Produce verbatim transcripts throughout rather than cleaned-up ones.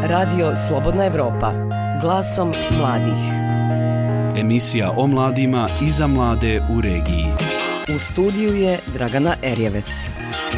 Radio Slobodna Evropa, glasom mladih. Emisija o mladima i za mlade u regiji. U studiju je Dragana Erjevec.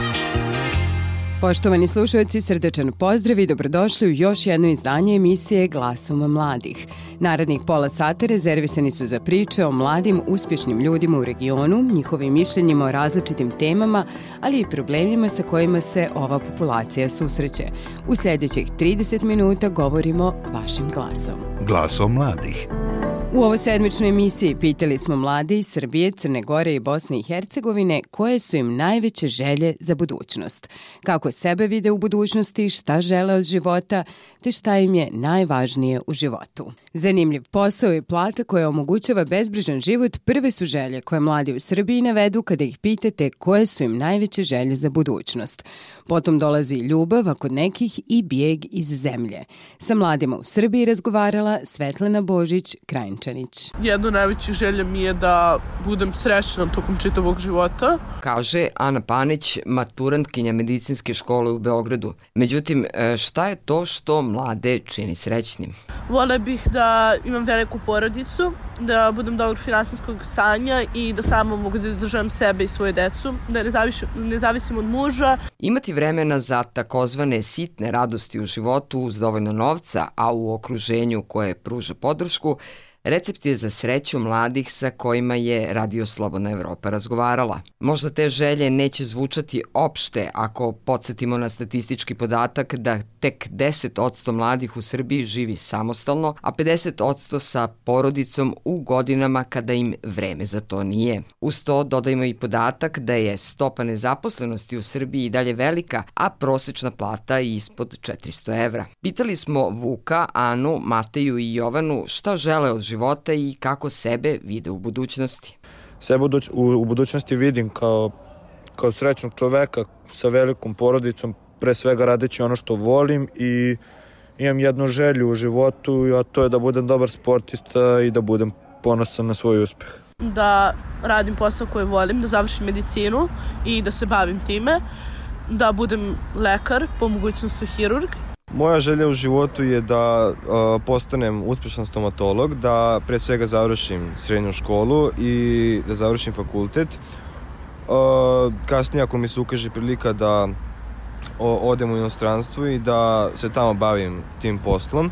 Poštovani slušalci, srdečan pozdrav i dobrodošli u još jedno izdanje emisije Glasom mladih. Narednih pola sata rezervisani su za priče o mladim, uspješnim ljudima u regionu, njihovim mišljenjima o različitim temama, ali i problemima sa kojima se ova populacija susreće. U sljedećih trideset minuta govorimo vašim glasom. Glasom mladih. U ovoj sedmičnoj emisiji pitali smo mlade iz Srbije, Crne Gore i Bosne i Hercegovine koje su im najveće želje za budućnost. Kako sebe vide u budućnosti, šta žele od života, te šta im je najvažnije u životu. Zanimljiv posao i plata koja omogućava bezbrižan život prve su želje koje mladi u Srbiji navedu kada ih pitate koje su im najveće želje za budućnost. Potom dolazi ljubav, a kod nekih i bijeg iz zemlje. Sa mladima u Srbiji razgovarala Svetlana Božić Krajnčanić. Jedna od najvećih želja mi je da budem srećna tokom čitavog života. Kaže Ana Panić, maturantkinja medicinske škole u Beogradu. Međutim, šta je to što mlade čini srećnim? Vole bih da imam veliku porodicu, da budem dobrog finansijskog stanja i da samo mogu da izdržavam sebe i svoje decu, da ne, zaviš, ne zavisim od muža. Imati vremena za takozvane sitne radosti u životu uz dovoljno novca, a u okruženju koje pruža podršku, recept je za sreću mladih sa kojima je Radio Slobodna Evropa razgovarala. Možda te želje neće zvučati opšte ako podsjetimo na statistički podatak da tek deset posto mladih u Srbiji živi samostalno, a pedeset posto sa porodicom u godinama kada im vreme za to nije. Uz to dodajmo i podatak da je stopa nezaposlenosti u Srbiji i dalje velika, a prosečna plata ispod četiristo evra. Pitali smo Vuka, Anu, Mateju i Jovanu šta žele od života i kako sebe vide u budućnosti. Sebe u, u budućnosti vidim kao, kao srećnog čoveka sa velikom porodicom, pre svega radeći ono što volim i imam jednu želju u životu, a to je da budem dobar sportista i da budem ponosan na svoj uspeh. Da radim posao koji volim, da završim medicinu i da se bavim time, da budem lekar, po mogućnosti hirurg. Moja želja u životu je da uh, postanem uspješan stomatolog, da pre svega završim srednju školu i da završim fakultet. Uh, kasnije ako mi se ukaže prilika da o, odem u inostranstvo i da se tamo bavim tim poslom.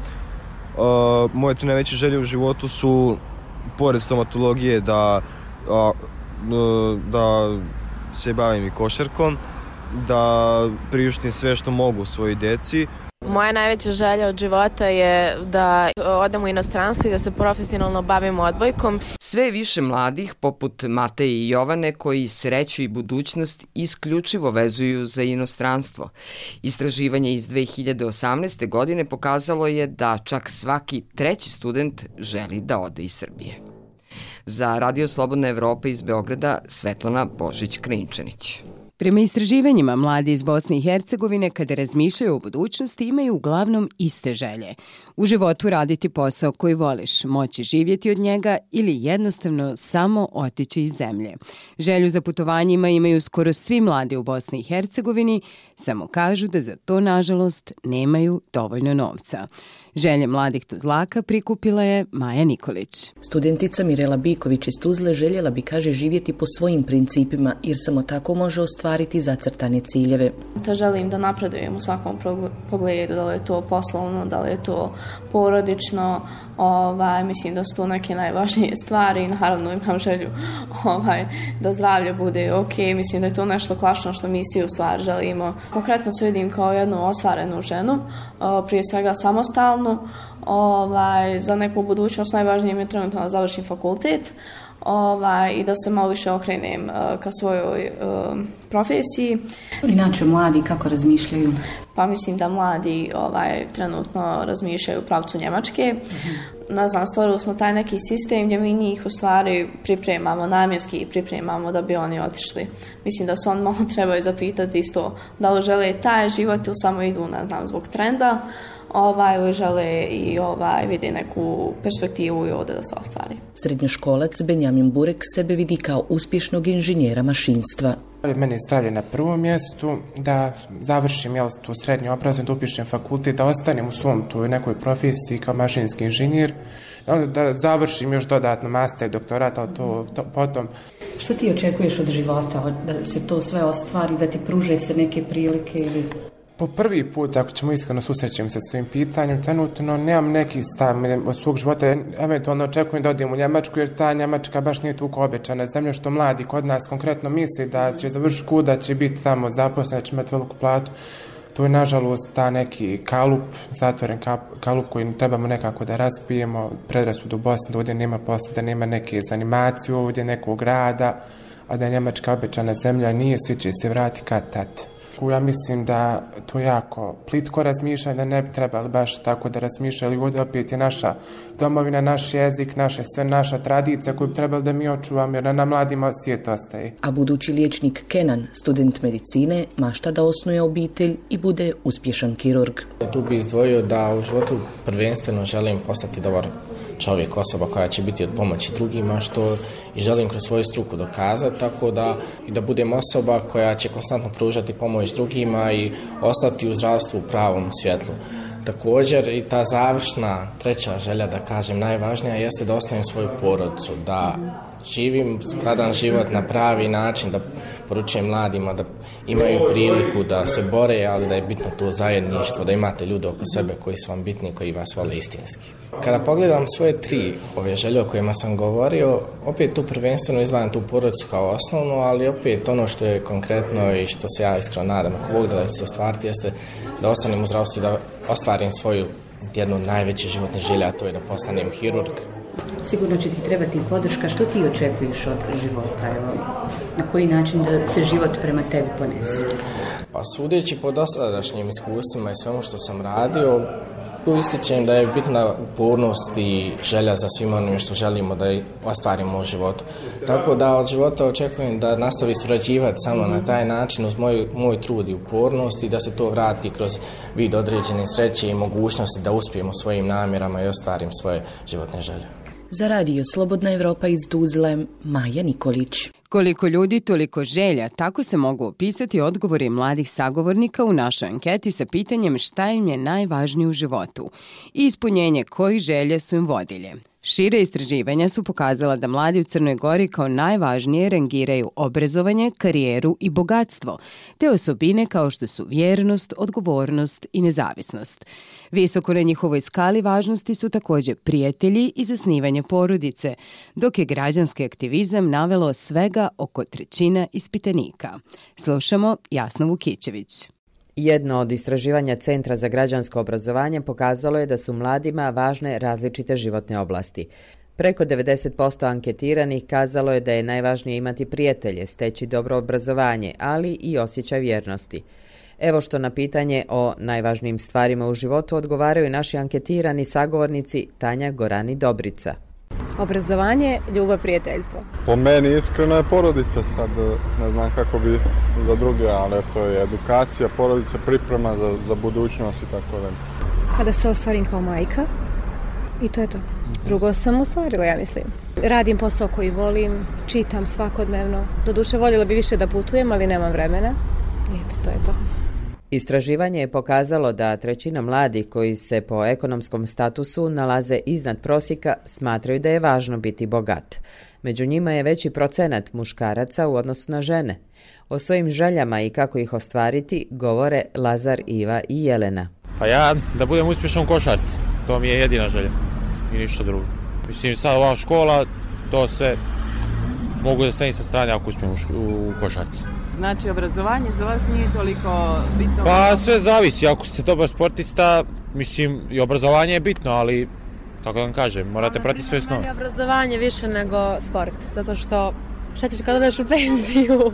Uh, moje tri najveće želje u životu su, pored stomatologije, da, uh, uh, da se bavim i košarkom, da priuštim sve što mogu svojoj deci. Moja najveća želja od života je da odem u inostranstvo i da se profesionalno bavim odbojkom. Sve više mladih, poput Mateje i Jovane, koji sreću i budućnost isključivo vezuju za inostranstvo. Istraživanje iz dve hiljade osamnaeste. godine pokazalo je da čak svaki treći student želi da ode iz Srbije. Za Radio Slobodna Evropa iz Beograda, Svetlana Božić Krajnčanić. Prema istraživanjima, mladi iz Bosne i Hercegovine kada razmišljaju o budućnosti imaju uglavnom iste želje. U životu raditi posao koji voliš, moći živjeti od njega ili jednostavno samo otići iz zemlje. Želju za putovanjima imaju skoro svi mladi u Bosni i Hercegovini, samo kažu da za to, nažalost, nemaju dovoljno novca. Želje mladih Tuzlaka prikupila je Maja Nikolić. Studentica Mirela Biković iz Tuzle željela bi, kaže, živjeti po svojim principima, jer samo tako može ostvariti zacrtane ciljeve. To želim da napredujem u svakom pogledu, da li je to poslovno, da li je to porodično. Ovaj, mislim da su to neke najvažnije stvari i naravno imam želju ovaj, da zdravlje bude ok. Mislim da je to nešto klasično što mi svi u stvari želimo. Konkretno se vidim kao jednu ostvarenu ženu, prije svega samostalnu. Ovaj, za neku budućnost najvažnije mi je trenutno da završim fakultet. Ovaj, i da se malo više okrenem uh, ka svojoj uh, profesiji. Inače, mladi kako razmišljaju? Pa mislim da mladi ovaj, trenutno razmišljaju u pravcu Njemačke. Mm-hmm. Ne znam, stvorili smo taj neki sistem gdje mi njih u stvari pripremamo, namjenski i pripremamo da bi oni otišli. Mislim da se on malo trebaju zapitati isto da li žele taj život ili samo idu, ne znam, zbog trenda. Ovaj, žele i ovaj, vidi neku perspektivu i ovdje da se ostvari. Srednjoškolac Benjamin Burek sebe vidi kao uspješnog inženjera mašinstva. Meni je zdravlje na prvom mjestu, da završim jel, tu srednju obrazovanje, da upišem fakultet, da ostanem u svom tu nekoj profesiji kao mašinski inženjer, da završim još dodatno master, doktorat, ali to, to potom. Što ti očekuješ od života, da se to sve ostvari, da ti pruže se neke prilike ili... Po prvi put, ako ćemo iskreno susrećem se s svojim pitanjem, trenutno nemam neki stav od svog života, eventualno očekujem da odem u Njemačku, jer ta Njemačka baš nije toliko obećana zemlja, što mladi kod nas konkretno misli da će završiti školu, da će biti tamo zaposlen, da će imati veliku platu. To je nažalost ta neki kalup, zatvoren kalup koji trebamo nekako da raspijemo, predrasud u Bosni, da ovdje nema posla, da nema neke zanimacije ovdje, nekog rada, a da je Njemačka obećana zemlja nije, svi će se vrati kad tad. Ja mislim da to jako plitko razmišljanje, da ne bi trebali baš tako da razmišljali. Ovdje opet je naša domovina, naš jezik, naše, sve naša tradicija koju bi trebali da mi očuvamo, jer na mladima svijet ostaje. A budući liječnik Kenan, student medicine, mašta da osnuje obitelj i bude uspješan kirurg. Tu bi izdvojio da u životu prvenstveno želim postati dobar čovjek, osoba koja će biti od pomoći drugima, što i želim kroz svoju struku dokazati, tako da i da budem osoba koja će konstantno pružati pomoć drugima i ostati u zdravstvu u pravom svjetlu. Također i ta završna treća želja, da kažem najvažnija, jeste da osnovim svoju porodicu, da živim skladan život na pravi način, da poručujem mladima da imaju priliku da se bore, ali da je bitno to zajedništvo, da imate ljude oko sebe koji su vam bitni, koji vas vole istinski. Kada pogledam svoje tri ove želje o kojima sam govorio, opet tu prvenstveno izdvajam tu porodicu kao osnovnu, ali opet ono što je konkretno i što se ja iskreno nadam, ako Bog da se ostvariti, jeste da ostanem u zdravstvu i da ostvarim svoju jednu od najvećih životnih želja, a to je da postanem hirurg. Sigurno će ti trebati podrška. Što ti očekuješ od života? Evo, na koji način da se život prema tebi ponese? Pa sudeći po dosadašnjim iskustvima i svemu što sam radio, tu ističem da je bitna upornost i želja za svima onim što želimo da ostvarimo u životu. Tako da od života očekujem da nastavi surađivati samo na taj način uz moj, moj trud i upornost i da se to vrati kroz vid određene sreće i mogućnosti da uspijemo svojim namjerama i ostvarim svoje životne želje. Za radio Slobodna Evropa iz Tuzle, Maja Nikolić. Koliko ljudi, toliko želja, tako se mogu opisati odgovori mladih sagovornika u našoj anketi sa pitanjem šta im je najvažnije u životu i ispunjenje kojih želje su im vodilje. Šire istraživanja su pokazala da mladi u Crnoj Gori kao najvažnije rangiraju obrazovanje, karijeru i bogatstvo, te osobine kao što su vjernost, odgovornost i nezavisnost. Visoko na njihovoj skali važnosti su također prijatelji i zasnivanje porodice, dok je građanski aktivizam navelo svega oko trećina ispitanika. Slušamo Jasnu Vukićević. Jedno od istraživanja Centra za građansko obrazovanje pokazalo je da su mladima važne različite životne oblasti. Preko devedeset posto anketiranih kazalo je da je najvažnije imati prijatelje, steći dobro obrazovanje, ali i osjećaj vjernosti. Evo što na pitanje o najvažnijim stvarima u životu odgovaraju naši anketirani sagovornici Tanja Gorani Dobrica. Obrazovanje, ljubav, prijateljstvo. Po meni iskreno je porodica, sad ne znam kako bi za druge, ali to je edukacija, porodica, priprema za, za budućnost i tako da. Kada se ostvarim kao majka i to je to. Drugo sam ostvarila, ja mislim. Radim posao koji volim, čitam svakodnevno. Doduše voljela bi više da putujem, ali nemam vremena. I eto, to je to. Istraživanje je pokazalo da trećina mladih koji se po ekonomskom statusu nalaze iznad prosjeka smatraju da je važno biti bogat. Među njima je veći procenat muškaraca u odnosu na žene. O svojim željama i kako ih ostvariti govore Lazar, Iva i Jelena. Pa ja da budem uspješan u košarci, to mi je jedina želja i ništa drugo. Mislim, sad ova škola, to sve mogu da stavim sa strane ako uspijem u košarci. Znači, obrazovanje za vas nije toliko bitno? Pa sve zavisi, ako ste dobar sportista, mislim, i obrazovanje je bitno, ali, kako da vam kažem, morate pratiti sve snove. Meni obrazovanje više nego sport, zato što šta ćeš kada odeš u penziju?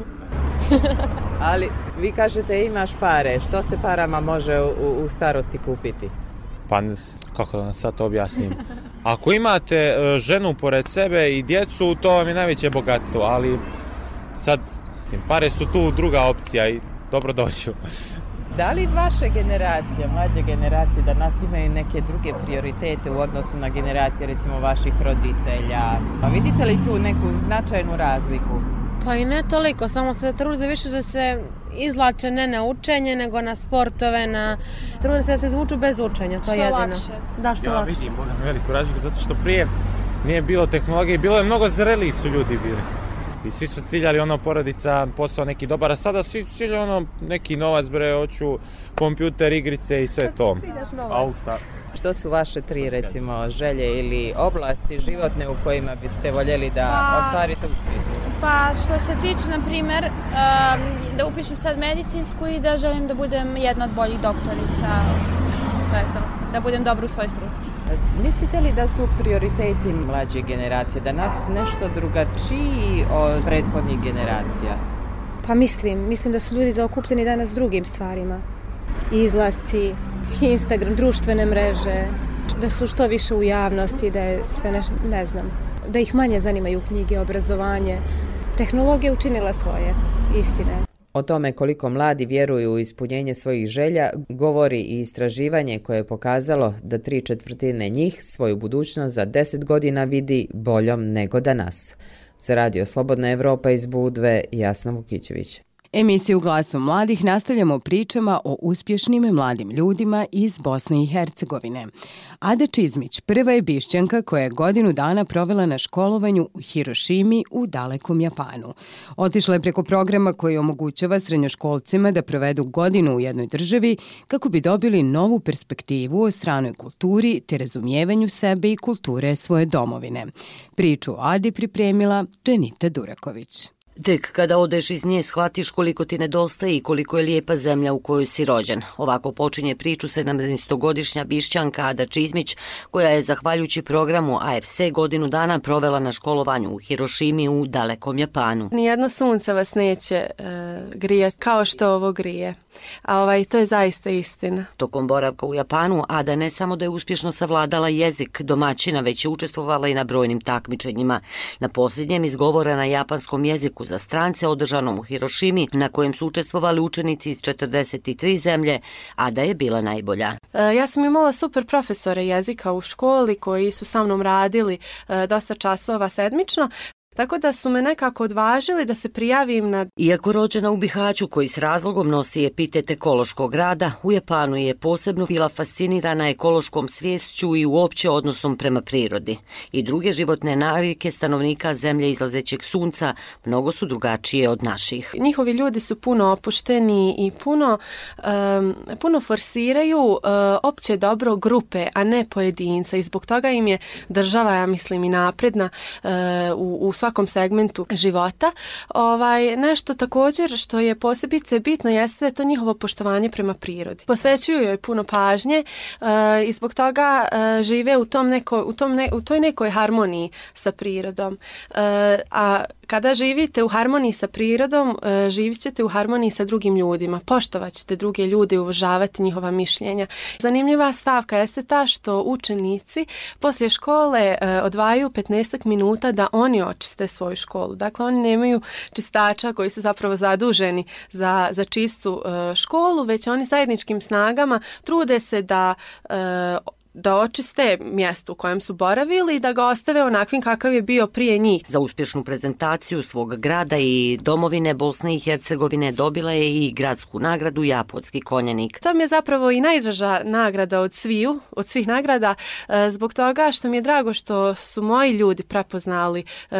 Ali vi kažete imaš pare, što se parama može u, u starosti kupiti? Pa, kako da vam sad to objasnim? Ako imate ženu pored sebe i djecu, to vam je najveće bogatstvo, ali sad pare su tu druga opcija i dobro dođu. Da li vaše generacije, mlađe generacije, da nas imaju neke druge prioritete u odnosu na generacije, recimo vaših roditelja? A vidite li tu neku značajnu razliku? Pa i ne toliko, samo se trude više da se izlače ne na učenje, nego na sportove, na... trude se da se izvuču bez učenja, to što je jedino. Lakše. Da, što ja lakše. Ja vidim veliku razliku, zato što prije nije bilo tehnologije, bilo je mnogo zreliji su ljudi bili. I svi su ciljali ono porodica, posao neki dobar, a sada svi ciljaju ono neki novac, bre, hoću kompjuter, igrice i sve to. Auta. Što su vaše tri, recimo, želje ili oblasti životne u kojima biste voljeli da pa, ostvarite uspjeh? Pa što se tiče, na primjer, da upišem sad medicinsku i da želim da budem jedna od boljih doktorica. To je to. Da budem dobro u svojoj struci. Mislite li da su prioriteti mlađe generacije, da nas nešto drugačiji od prethodnih generacija? Pa mislim, mislim da su ljudi zaokupljeni danas drugim stvarima. Izlasci, Instagram, društvene mreže, da su što više u javnosti, da je sve ne, ne znam, da ih manje zanimaju knjige, obrazovanje. Tehnologija učinila svoje, istine. O tome koliko mladi vjeruju u ispunjenje svojih želja govori i istraživanje koje je pokazalo da tri četvrtine njih svoju budućnost za deset godina vidi boljom nego danas. Za Radio Slobodna Evropa iz Budve, Jasna Vukićević. Emisiju Glasom mladih nastavljamo pričama o uspješnim mladim ljudima iz Bosne i Hercegovine. Ada Čizmić prva je Bišćanka koja je godinu dana provela na školovanju u Hirošimi u dalekom Japanu. Otišla je preko programa koji omogućava srednjoškolcima da provedu godinu u jednoj državi kako bi dobili novu perspektivu o stranoj kulturi te razumijevanju sebe i kulture svoje domovine. Priču o Adi pripremila Dženita Duraković. Tek kada odeš iz nje shvatiš koliko ti nedostaje i koliko je lijepa zemlja u kojoj si rođen. Ovako počinje priču sedamnaestogodišnja Bišćanka Ada Čizmić, koja je zahvaljujući programu A F C godinu dana provela na školovanju u Hirošimi u dalekom Japanu. Nijedno sunce vas neće e, grijati kao što ovo grije. A ovaj, to je zaista istina. Tokom boravka u Japanu Ada ne samo da je uspješno savladala jezik domaćina, već je učestvovala i na brojnim takmičenjima. Na posljednjem izgovora na japanskom jeziku za strance održanom u Hirošimi, na kojem su učestvovali učenici iz četrdeset tri zemlje, Ada je bila najbolja. E, ja sam imala super profesore jezika u školi koji su sa mnom radili e, dosta časova sedmično. Tako da su me nekako odvažili da se prijavim na... Iako rođena u Bihaću koji s razlogom nosi epitet ekološkog grada, u Japanu je posebno bila fascinirana ekološkom sviješću i uopće odnosom prema prirodi. I druge životne navike stanovnika zemlje izlazećeg sunca mnogo su drugačije od naših. Njihovi ljudi su puno opušteni i puno, um, puno forsiraju uh, opće dobro grupe, a ne pojedinca. I zbog toga im je država, ja mislim, i napredna uh, u, u svakom segmentu života. Ovaj, nešto također što je posebice bitno jeste da je to njihovo poštovanje prema prirodi. Posvećuju joj puno pažnje uh, i zbog toga uh, žive u, tom neko, u, tom ne, u toj nekoj harmoniji sa prirodom. Uh, a kada živite u harmoniji sa prirodom, uh, živit ćete u harmoniji sa drugim ljudima. Poštovat ćete druge ljude i uvažavati njihova mišljenja. Zanimljiva stavka jeste ta što učenici poslije škole uh, odvajaju petnaest minuta da oni očiste svoju školu. Dakle, oni nemaju čistača koji su zapravo zaduženi za, za čistu uh, školu, već oni zajedničkim snagama trude se da uh, da očiste mjesto u kojem su boravili i da ga ostave onakvim kakav je bio prije njih. Za uspješnu prezentaciju svog grada i domovine Bosne i Hercegovine dobila je i gradsku nagradu Japonski konjanik. To mi je zapravo i najdraža nagrada od sviju, od svih nagrada, zbog toga što mi je drago što su moji ljudi prepoznali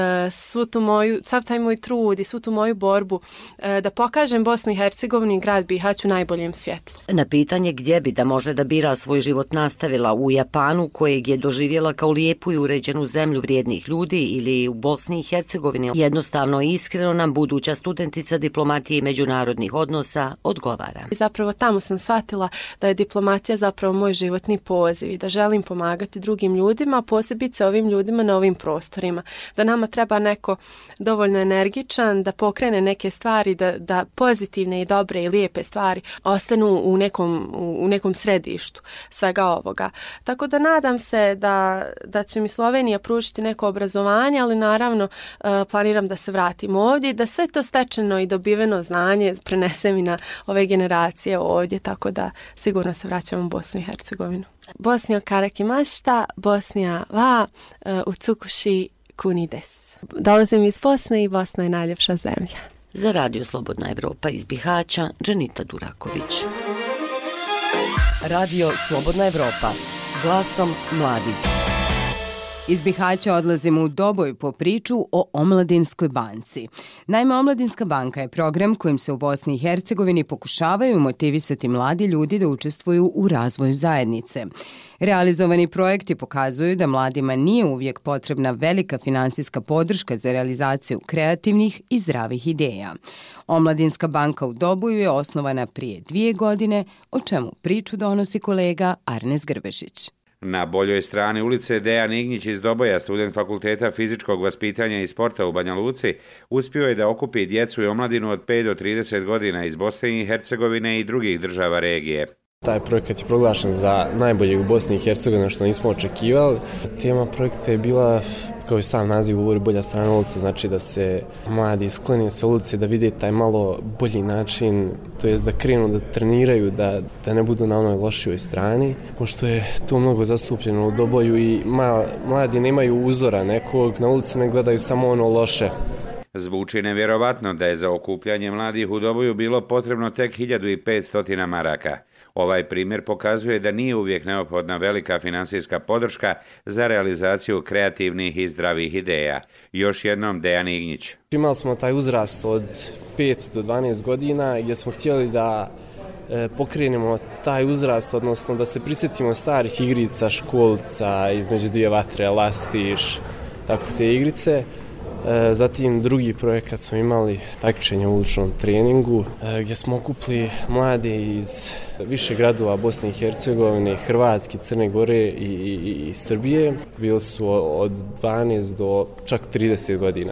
svu tu moju, sav taj moj trud i svu tu moju borbu da pokažem Bosnu i Hercegovinu i grad Bihać u najboljem svjetlu. Na pitanje gdje bi da može da bira svoj život nastavila u Japanu, kojeg je doživjela kao lijepu i uređenu zemlju vrijednih ljudi, ili u Bosni i Hercegovini, jednostavno i iskreno nam buduća studentica diplomatije i međunarodnih odnosa odgovara. Zapravo tamo sam shvatila da je diplomatija zapravo moj životni poziv i da želim pomagati drugim ljudima, posebice ovim ljudima na ovim prostorima. Da nama treba neko dovoljno energičan, da pokrene neke stvari, da, da pozitivne i dobre i lijepe stvari ostanu u nekom, u nekom središtu svega ovoga. Tako da nadam se da, da će mi Slovenija pružiti neko obrazovanje, ali naravno uh, planiram da se vratim ovdje i da sve to stečeno i dobiveno znanje prenesem i na ove generacije ovdje, tako da sigurno se vraćam u Bosnu i Hercegovinu. Bosnija karaki mašta, Bosnija va, uh, u Cukuši Kunides. Dolazim iz Bosne i Bosna je najljepša zemlja. Za Radio Slobodna Evropa iz Bihaća, Dženita Duraković. Radio Slobodna Evropa, glasom mladih. Iz Bihaća odlazimo u Doboj po priču o Omladinskoj banci. Naime, Omladinska banka je program kojim se u Bosni i Hercegovini pokušavaju motivisati mladi ljudi da učestvuju u razvoju zajednice. Realizovani projekti pokazuju da mladima nije uvijek potrebna velika finansijska podrška za realizaciju kreativnih i zdravih ideja. Omladinska banka u Doboju je osnovana prije dvije godine, o čemu priču donosi kolega Arnes Grbešić. Na boljoj strani ulice Dejan Ignjić iz Doboja, student Fakulteta fizičkog vaspitanja i sporta u Banja Luci, uspio je da okupi djecu i omladinu od pet do trideset godina iz Bosne i Hercegovine i drugih država regije. Taj projekat je proglašen za najboljeg u Bosni i Hercegovini, što nismo očekivali. Tema projekta je bila, kao i sam naziv govori, bolja strana ulice, znači da se mladi sklone sa ulice, da vide taj malo bolji način, to jest da krenu da treniraju, da, da ne budu na onoj lošijoj strani, pošto je to mnogo zastupljeno u Doboju i mal, mladi nemaju uzora nekog, na ulici ne gledaju samo ono loše. Zvuči nevjerovatno da je za okupljanje mladih u Doboju bilo potrebno tek hiljadu petsto maraka. Ovaj primjer pokazuje da nije uvijek neophodna velika finansijska podrška za realizaciju kreativnih i zdravih ideja. Još jednom Dejan Ignjić. Imali smo taj uzrast od pet do dvanaest godina gdje smo htjeli da e, pokrenemo taj uzrast, odnosno da se prisjetimo starih igrica, školca, između dvije vatre, lastiš, tako te igrice. Zatim drugi projekat smo imali takmičenje u uličnom treningu gdje smo okupili mlade iz više gradova Bosne i Hercegovine, Hrvatske, Crne Gore i, i, i Srbije. Bili su od dvanaest do čak trideset godina.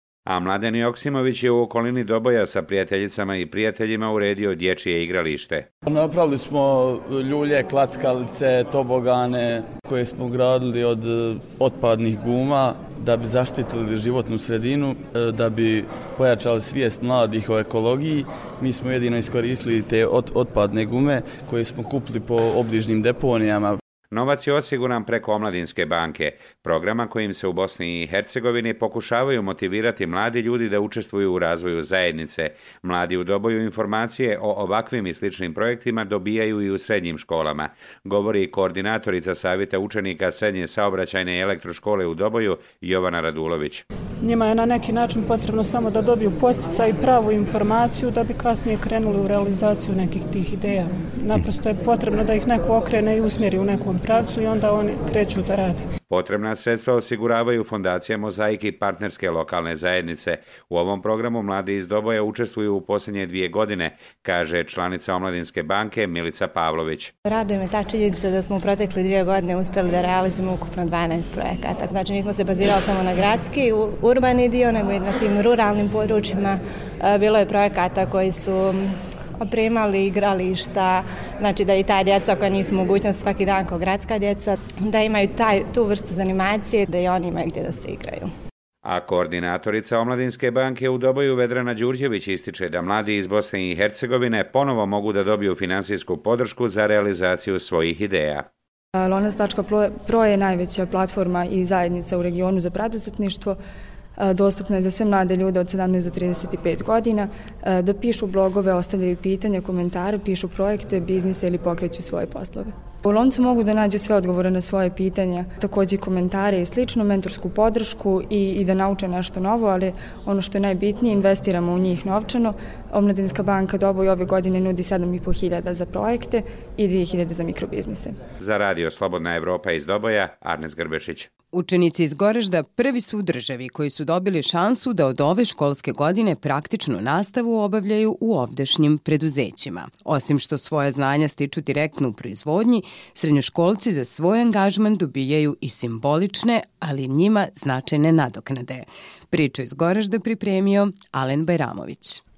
A Mladen Joksimović je u okolini Doboja sa prijateljicama i prijateljima uredio dječje igralište. Napravili smo ljulje, klackalice, tobogane koje smo gradili od otpadnih guma da bi zaštitili životnu sredinu, da bi pojačali svijest mladih o ekologiji. Mi smo jedino iskoristili te otpadne gume koje smo kupili po obližnjim deponijama. Novac je osiguran preko Omladinske banke, programa kojim se u Bosni i Hercegovini pokušavaju motivirati mladi ljudi da učestvuju u razvoju zajednice. Mladi u Doboju informacije o ovakvim i sličnim projektima dobijaju i u srednjim školama, govori koordinatorica Savjeta učenika Srednje saobraćajne i elektroškole u Doboju Jovana Radulović. Njima je na neki način potrebno samo da dobiju podsticaj i pravu informaciju da bi kasnije krenuli u realizaciju nekih tih ideja. Naprosto je potrebno da ih neko okrene i usmjeri u nekom pravcu i onda oni kreću da rade. Potrebna sredstva osiguravaju Fondacija Mozaik i partnerske lokalne zajednice. U ovom programu mladi iz Doboja učestvuju u posljednje dvije godine, kaže članica Omladinske banke Milica Pavlović. Raduje me ta činjenica da smo u protekle dvije godine uspjeli da realizujemo ukupno dvanaest projekata. Znači nismo se bazirali samo na gradski, urbani dio, nego i na tim ruralnim područjima. Bilo je projekata koji su opremali igrališta, znači da i ta djeca koja nisu mogućnost svaki dan kao gradska djeca, da imaju taj, tu vrstu zanimacije, da i oni imaju gdje da se igraju. A koordinatorica Omladinske banke u Doboju Vedrana Đurđević ističe da mladi iz Bosne i Hercegovine ponovo mogu da dobiju finansijsku podršku za realizaciju svojih ideja. Lonac tačka pro je najveća platforma i zajednica u regionu za preduzetništvo. Dostupna je za sve mlade ljude od sedamnaest do trideset pet godina, da pišu blogove, ostavljaju pitanja, komentare, pišu projekte, biznise ili pokreću svoje poslove. U Loncu mogu da nađu sve odgovore na svoje pitanja, također komentare i sličnu, mentorsku podršku i, i da nauče nešto novo, ali ono što je najbitnije, investiramo u njih novčano. Omladinska banka Doboj ove godine nudi sedam i po hiljada za projekte i dvije hiljade za mikrobiznise. Za Radio Slobodna Evropa iz Doboja, Arnes Grbešić. Učenici iz Goražda prvi su u državi koji su dobili šansu da od ove školske godine praktičnu nastavu obavljaju u ovdašnjim preduzećima. Osim što svoja znanja stiču direktno u proizvodnji, srednjoškolci za svoj angažman dobijaju i simbolične, ali njima značajne nadoknade. Priču iz Goražda pripremio Alen Bajramović.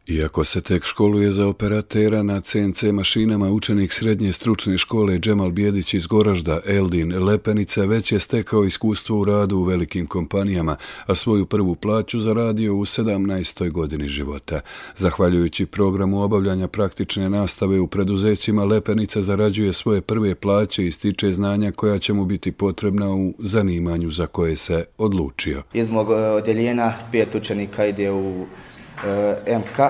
Iako se tek školuje za operatera na C N C mašinama, učenik srednje stručne škole Džemal Bijedić iz Goražda, Eldin Lepenica, već je stekao iskustvo u radu u velikim kompanijama, a svoju prvu plaću zaradio u sedamnaestoj godini života. Zahvaljujući programu obavljanja praktične nastave u preduzećima, Lepenica zarađuje svoje prve plaće i stiče znanja koja će mu biti potrebna u zanimanju za koje se odlučio. Iz mog odjeljenja pet učenika ide u M K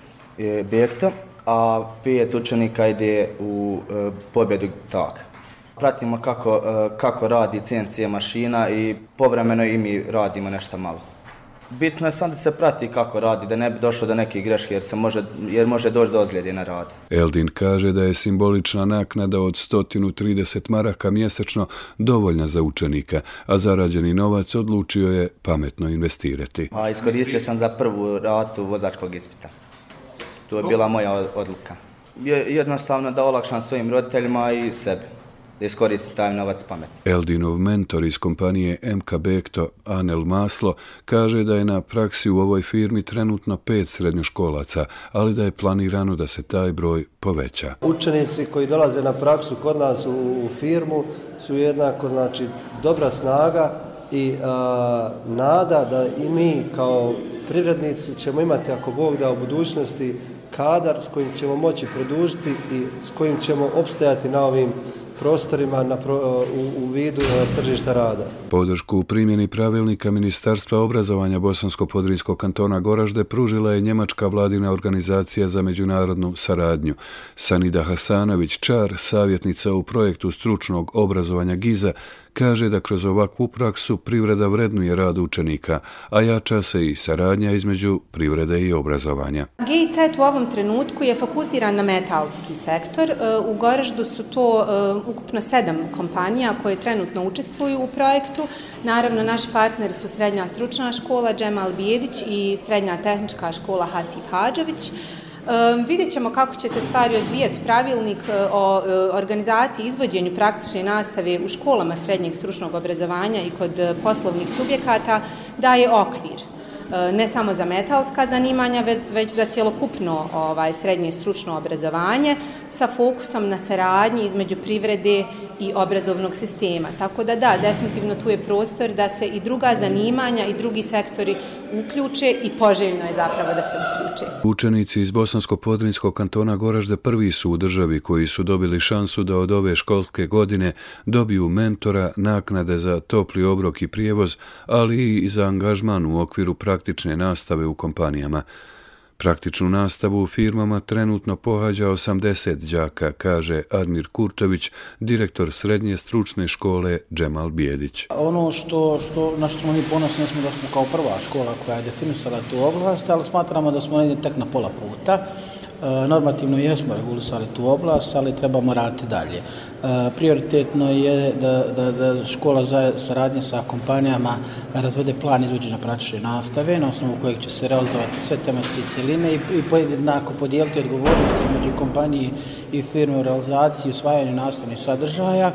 Bekta, a pet učenika ide u Pobjedu tak. Pratimo kako, kako radi C N C mašina i povremeno i mi radimo nešto malo. Bitno je samo da se prati kako radi, da ne bi došlo do nekih greške jer, se može, jer može doći do ozljede na radu. Eldin kaže da je simbolična naknada od sto trideset maraka mjesečno dovoljna za učenika, a zarađeni novac odlučio je pametno investirati. A iskoristio sam za prvu ratu vozačkog ispita. To je bila moja odluka. Jednostavno da olakšam svojim roditeljima i sebi, da iskoristi taj novac pametno. Eldinov mentor iz kompanije M K Bekto, Anel Maslo, kaže da je na praksi u ovoj firmi trenutno pet srednjoškolaca, ali da je planirano da se taj broj poveća. Učenici koji dolaze na praksu kod nas u, u firmu su jednako, znači, dobra snaga i a, nada da i mi kao privrednici ćemo imati, ako Bog da, u budućnosti kadar s kojim ćemo moći produžiti i s kojim ćemo opstajati na ovim prostorima na pro, u, u vidu tržišta rada. Podršku u primjeni pravilnika Ministarstva obrazovanja Bosansko-Podrinjskog kantona Goražde pružila je njemačka vladina organizacija za međunarodnu saradnju. Sanida Hasanović Čar, savjetnica u projektu stručnog obrazovanja Giza, kaže da kroz ovakvu praksu privreda vrednuje rad učenika, a jača se i saradnja između privrede i obrazovanja. G I C u ovom trenutku je fokusiran na metalski sektor. U Goraždu su to ukupno sedam kompanija koje trenutno učestvuju u projektu. Naravno, naši partneri su Srednja stručna škola Džemal Bijedić i Srednja tehnička škola Hasip Hadžović. Um, vidjet ćemo kako će se stvari odvijati. Pravilnik o organizaciji i izvođenju praktične nastave u školama srednjeg stručnog obrazovanja i kod poslovnih subjekata daje okvir. Ne samo za metalska zanimanja, već za cjelokupno ovaj, srednje stručno obrazovanje sa fokusom na saradnji između privrede i obrazovnog sistema. Tako da da, definitivno tu je prostor da se i druga zanimanja i drugi sektori uključe i poželjno je zapravo da se uključe. Učenici iz Bosansko-Podrinjskog kantona Goražde prvi su u državi koji su dobili šansu da od ove školske godine dobiju mentora, naknade za topli obrok i prijevoz, ali i za angažman u okviru praktične nastave u kompanijama. Praktičnu nastavu u firmama trenutno pohađa osamdeset đaka, kaže Admir Kurtović, direktor srednje stručne škole Džemal Bijedić. Ono što, što, na što smo mi ponosni smo da smo kao prva škola koja je definisala tu oblast, ali smatramo da smo negdje tek na pola puta. Normativno jesmo regulisali tu oblast, ali trebamo raditi dalje. Prioritetno je da, da, da škola za saradnje sa kompanijama razvede plan izvođenja praktične nastave, na osnovu kojeg će se realizovati sve tematske cjeline i, i jednako podijeliti odgovornost između kompanije i firme u realizaciji i usvajanju nastavnih sadržaja.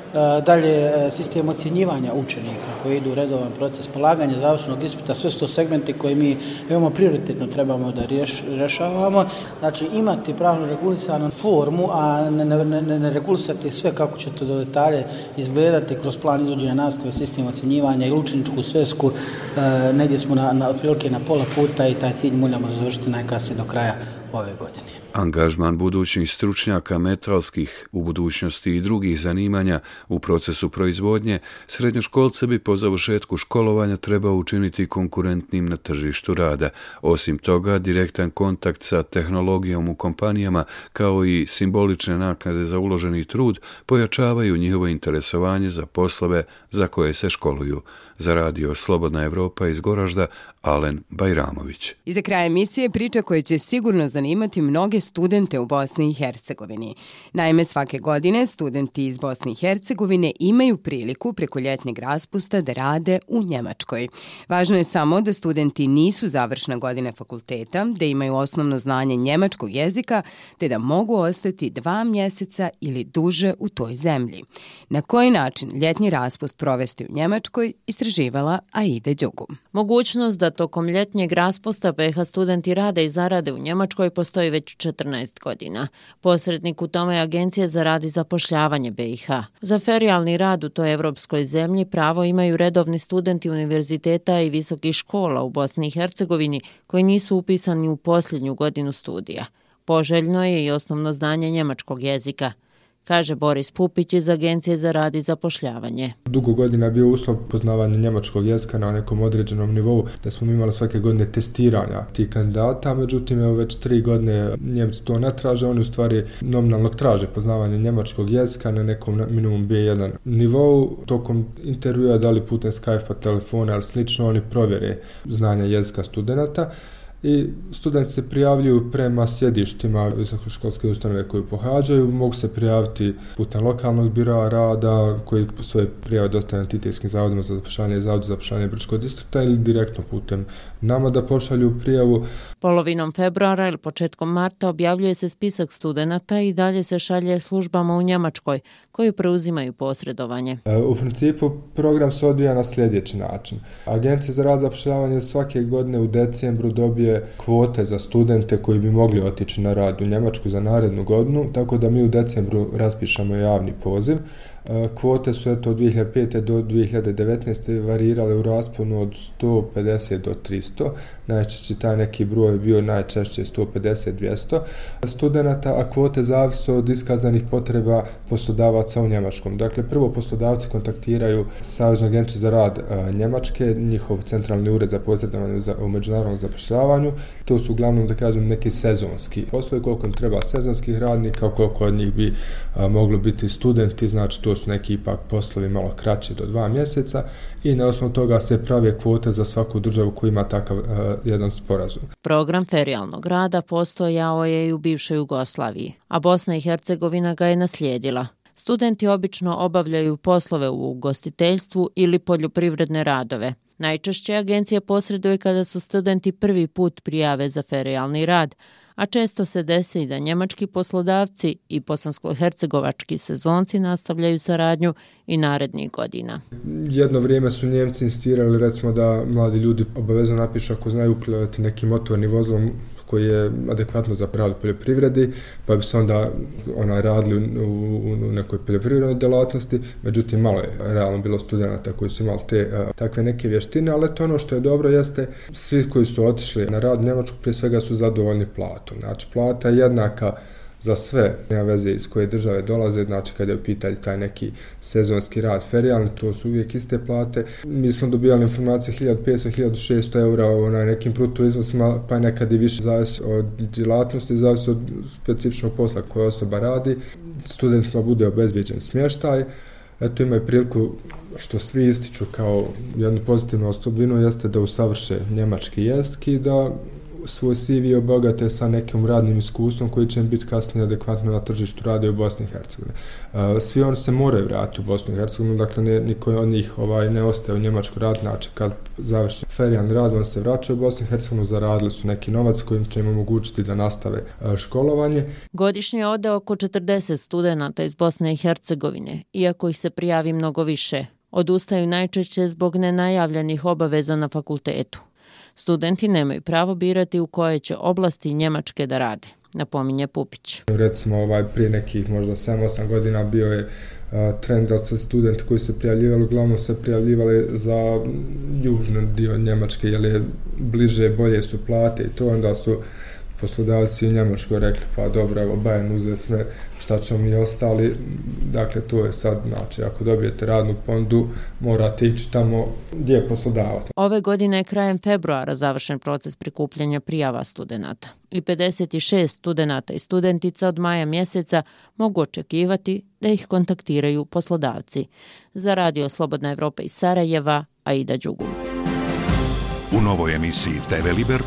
Dalje, sistem ocjenjivanja učenika koji idu u redovan proces polaganja završnog ispita, sve su to segmenti koje mi imamo prioritetno trebamo da riješ, rješavamo. Znači imati pravno regulisanu formu, a ne, ne, ne, ne regulisati sve kako će to do detalje izgledati kroz plan izvođenja nastave, sistem ocjenjivanja i učeničku svesku. E, negdje smo na, na, otprilike na pola puta i taj cilj moramo završiti najkasnije do kraja ove godine. Angažman budućih stručnjaka metalskih u budućnosti i drugih zanimanja u procesu proizvodnje srednjoškolce bi po završetku školovanja trebao učiniti konkurentnim na tržištu rada. Osim toga, direktan kontakt sa tehnologijom u kompanijama kao i simbolične naknade za uloženi trud pojačavaju njihovo interesovanje za poslove za koje se školuju. Za radio Slobodna Evropa iz Goražda, Alen Bajramović. I za kraj emisije priča koja će sigurno zanimati mnoge studente u Bosni i Hercegovini. Naime, svake godine studenti iz Bosne i Hercegovine imaju priliku preko ljetnjeg raspusta da rade u Njemačkoj. Važno je samo da studenti nisu završna godina fakulteta, da imaju osnovno znanje njemačkog jezika, te da mogu ostati dva mjeseca ili duže u toj zemlji. Na koji način ljetnji raspust provesti u Njemačkoj, istraživala Aida Đugum. Mogućnost da tokom ljetnjeg raspusta B iH studenti rade i zarade u Njemačkoj postoji već četrnaest godina. Posrednik u tome je Agencija za rad i zapošljavanje B iH. Za ferijalni rad u toj evropskoj zemlji pravo imaju redovni studenti univerziteta i visokih škola u Bosni i Hercegovini koji nisu upisani u posljednju godinu studija. Poželjno je i osnovno znanje njemačkog jezika, kaže Boris Pupić iz Agencije za rad i zapošljavanje. Dugo godina je bio uslov poznavanja njemačkog jezika na nekom određenom nivou, da smo imali svake godine testiranja tih kandidata, međutim evo već tri godine Njemci to ne traže, oni u stvari nominalno traže poznavanje njemačkog jezika na nekom minimum B jedan nivou. Tokom intervjua, da li putem Skype-a, telefona ili slično, oni provjere znanje jezika studenata. I studenti se prijavljuju prema sjedištima visokoškolske ustanove koju pohađaju, mogu se prijaviti putem lokalnog biroa rada koji svoje prijave dostavljaju entitetskim zavodima za zapošljavanje i zavodu za zapošljavanje Brčkog distrikta ili direktno putem nama da pošalju prijavu. Polovinom februara ili početkom marta objavljuje se spisak studenata i dalje se šalje službama u Njemačkoj koji preuzimaju posredovanje. U principu program se odvija na sljedeći način. Agencija za rad i zapošljavanje svake godine u decembru dobije kvote za studente koji bi mogli otići na rad u Njemačku za narednu godinu, tako da mi u decembru raspišemo javni poziv. Kvote su eto od dvije hiljade pete do dvije hiljade devetnaeste varirale u rasponu od sto pedeset do tristo. Najčešće taj neki broj je bio najčešće sto pedeset do dvjesto studenata, a kvote zavise od iskazanih potreba poslodavaca u Njemačkom. Dakle, prvo poslodavci kontaktiraju Saveznu agenciju za rad a, Njemačke, njihov centralni ured za posredovanje za, u međunarodnom zapošljavanju. To su uglavnom, da kažem, neki sezonski poslovi, koliko im treba sezonskih radnika, koliko od njih bi a, moglo biti studenti, znači to su neki ipak poslovi malo kraći do dva mjeseca i na osnovu toga se prave kvote za svaku državu koja ima takav uh, jedan sporazum. Program ferijalnog rada postojao je i u bivšoj Jugoslaviji, a Bosna i Hercegovina ga je naslijedila. Studenti obično obavljaju poslove u ugostiteljstvu ili poljoprivredne radove. Najčešće agencija posreduje kada su studenti prvi put prijave za ferijalni rad, a često se desi da njemački poslodavci i bosansko-hercegovački sezonci nastavljaju saradnju i narednih godina. Jedno vrijeme su Njemci insistirali recimo da mladi ljudi obavezno napišu ako znaju upravljati nekim motornim vozilom koji je adekvatno za rad u poljoprivredi, pa bi se onda onaj radili u, u, u nekoj poljoprivrednoj djelatnosti, međutim malo je realno bilo studenata koji su imali te a, takve neke vještine, ali to ono što je dobro jeste, svi koji su otišli na rad u Njemačku prije svega su zadovoljni platom. Znači plata je jednaka za sve, nema veze iz koje države dolaze, znači kada je u pitanju taj neki sezonski rad ferijalni, to su uvijek iste plate. Mi smo dobijali informacije hiljadu petsto do hiljadu šesto eura o nekim bruto iznosima, pa nekad i više zavisi od djelatnosti, zavisi od specifičnog posla koje osoba radi. Studentima bude obezbijeđen smještaj. Eto, imaju priliku, što svi ističu kao jednu pozitivnu osobinu, jeste da usavrše njemački jezik i da svoj C V obogate sa nekim radnim iskustvom koji će biti kasnije adekvatno na tržištu rada u Bosni i Hercegovini. Svi oni se moraju vratiti u Bosnu i Hercegovinu, dakle ne, niko od njih ovaj, ne ostaje u Njemačku rad, znači kad završi ferijalni rad, on se vraća u Bosnu i Hercegovinu, zaradili su neki novac kojim će im omogućiti da nastave školovanje. Godišnje ode oko četrdeset studenata iz Bosne i Hercegovine, iako ih se prijavi mnogo više. Odustaju najčešće zbog nenajavljenih obaveza na fakultetu. Studenti nemaju pravo birati u koje će oblasti Njemačke da rade, napominje Pupić. Recimo ovaj, prije nekih možda sedam osam godina bio je uh, trend da se studenti koji se prijavljivali, uglavnom se prijavljivali za južni dio Njemačke, jer je bliže, bolje su plate i to, onda su poslodavci u Njemačkoj rekli pa dobro, evo Bayern uze sve, šta ćemo mi ostali, dakle to je sad, znači ako dobijete radnu ponudu morate ići tamo gdje je poslodavac. Ove godine je krajem februara završen proces prikupljanja prijava studenata i pedeset šest studenata i studentica od maja mjeseca mogu očekivati da ih kontaktiraju poslodavci. Za Radio Slobodna Evropa iz Sarajeva, Aida Đugum. U novoj emisiji T V Liberty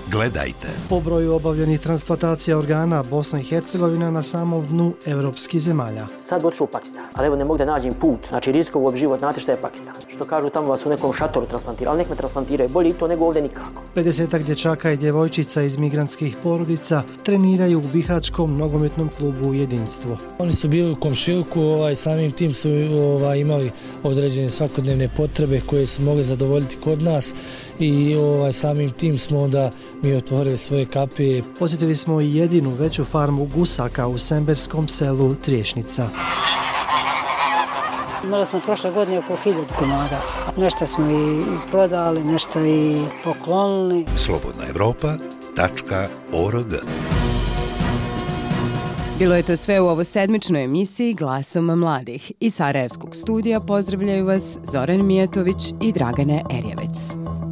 Gledajte. Po broju obavljenih transplantacija organa, Bosna i Hercegovina na samom dnu evropskih zemalja. Sad otišu u Pakistan, ali evo ne mogu da nađem put. Znači riskovo život, znate šta je Pakistan. Što kažu tamo vas u nekom šatoru transplantiraju, ali nek me transplantiraju, bolje i to nego ovdje nikako. pedesetak dječaka i djevojčica iz migrantskih porodica treniraju u bihačkom nogometnom klubu Jedinstvo. Oni su bili u komšiluku, ovaj, samim tim su ovaj, imali određene svakodnevne potrebe koje su mogli zadovoljiti kod nas i ovaj, samim tim smo onda mi otvorili svoje kapije. Posjetili smo i jedinu veću farmu gusaka u semberskom selu Triješnica. Imali smo prošle godine oko hiljadu komada. Nešto smo i prodali, nešto i poklonili. slobodna evropa tačka org. Bilo je to sve u ovo sedmičnoj emisiji Glasom mladih. Iz Sarajevskog studija pozdravljaju vas Zoran Mijatović i Dragana Erjevec.